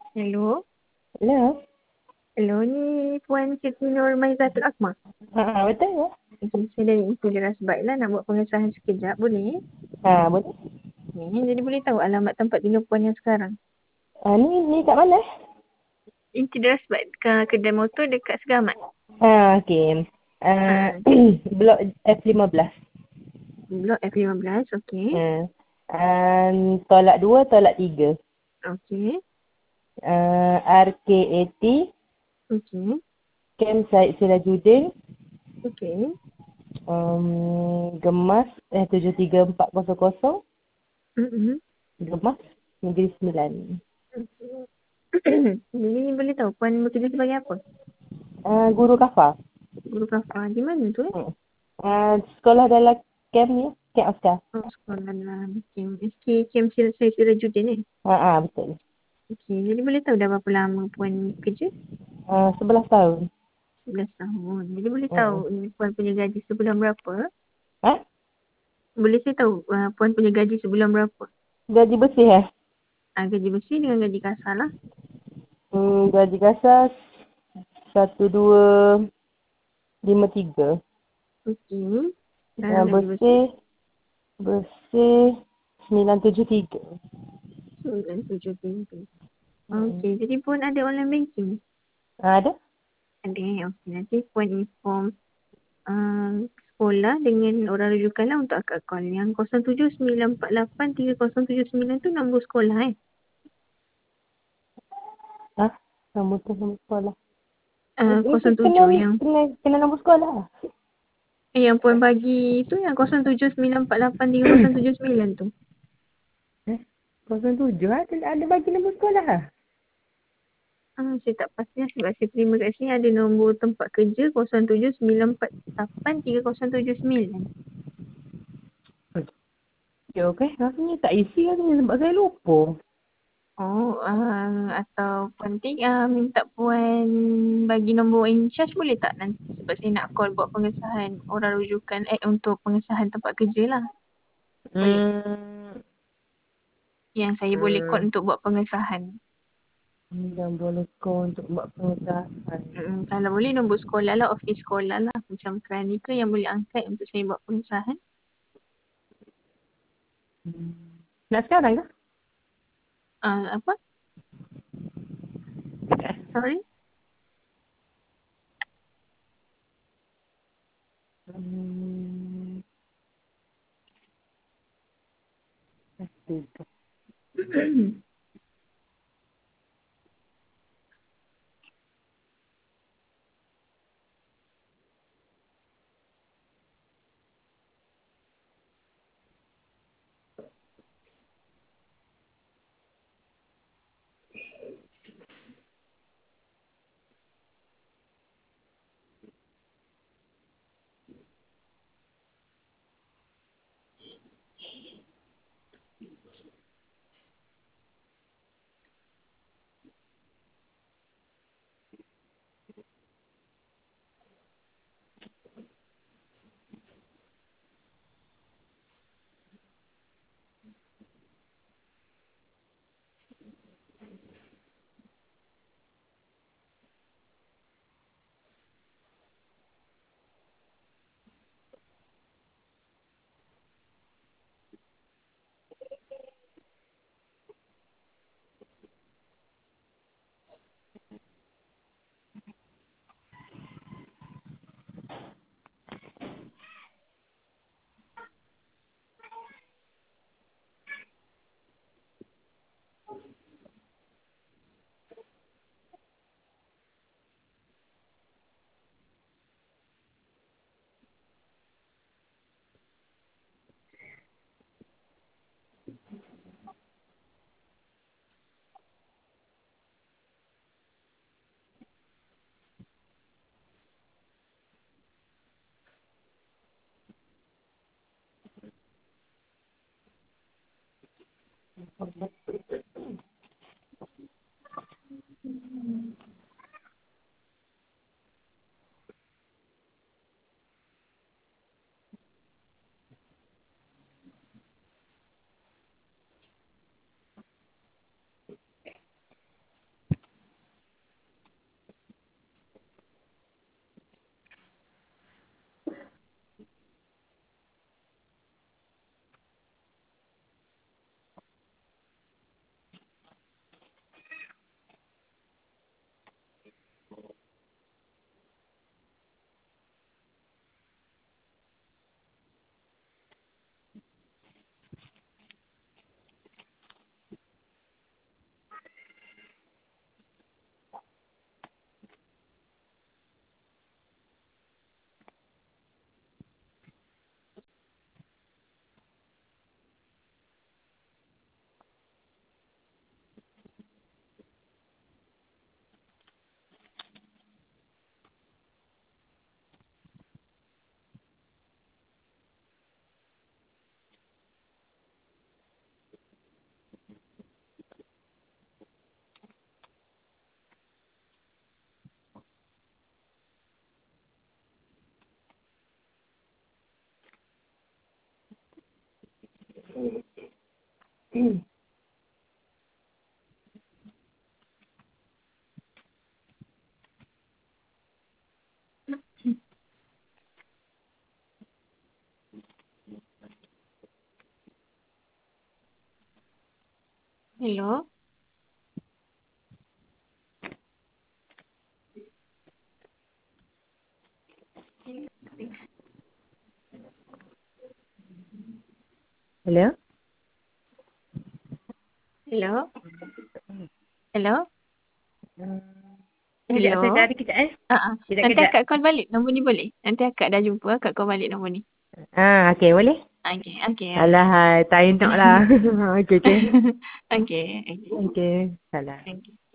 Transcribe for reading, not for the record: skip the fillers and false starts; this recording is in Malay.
Hello. Hello. Hello ni Puan Siti Nur Maizatul Akmal. Betul ya? Saya dari Ibu Deras Baik lah nak buat pengesahan sekejap boleh? Boleh. Jadi boleh tahu alamat tempat tinggal Puan yang sekarang? Ni kat mana? Inti Deras Baik kedai motor dekat Segamat. Okey. Ha, Blok F15. blok F15, okey. Tolak 2, tolak 3. Okey. RK80, Okey. Camp Syed Sirajuddin, Okey. Gemas 73400, Mm-mm. Gemas Negeri Sembilan. Jadi boleh tahu Puan bekerja sebagai apa? Guru kafar. Guru kafar. Di mana tu Sekolah dalam camp ni, Camp Askar. Oh, sekolah dalam Kem Sirajuddin ni. Betul. Okey. Jadi boleh tahu dah berapa lama Puan kerja? 11 tahun. 11 tahun. Jadi boleh tahu Mm-mm. Puan punya gaji sebulan berapa? Ha? Boleh saya tahu Puan punya gaji sebulan berapa? Gaji bersih Gaji bersih dengan gaji kasar lah. Gaji kasar 1253. Okey. Kalau gaji bersih, Bersih bersih 973. 973. Hmm. Okey. Jadi Puan ada online banking? Ada? Ada. Okey. Nanti Puan inform sekolah dengan orang rujukan lah untuk akak call. Yang 0794830079 tu nombor sekolah Ha? Nombor tu nombor sekolah. Itu 07 yang kena nombor sekolah. yang Puan bagi tu yang 0794830079 tu. 07 ada bagi nombor sekolah Saya tak pasti lah sebab saya terima kat sini ada nombor tempat kerja 0794830079. Ya okey. Rasanya tak isi rasanya sebab saya lupa. Atau penting minta Puan bagi nombor in charge boleh tak nanti sebab saya nak call buat pengesahan orang rujukan untuk pengesahan tempat kerja lah. Boleh. Hmm. Yang saya boleh call untuk buat pengesahan. Dan boleh kau untuk buat pengesahan. Kalau boleh nombor sekolah lah, office sekolah lah. Macam kerana ke yang boleh angkat untuk saya buat pengesahan. Nak sekarang ke? Apa? Sorry? Hmm. Hello. Hello? Hello. Hello. Kejap, saya Hello. cari kejap Kejap, Nanti kejap. akak call balik nombor ni boleh? Nanti akak dah jumpa, akak call balik nombor ni. Okey, boleh? Okay, okay, Salah, okay. hai. Tak nak lah. Okey, okey. Okay, okay. Okey, salah. Okay.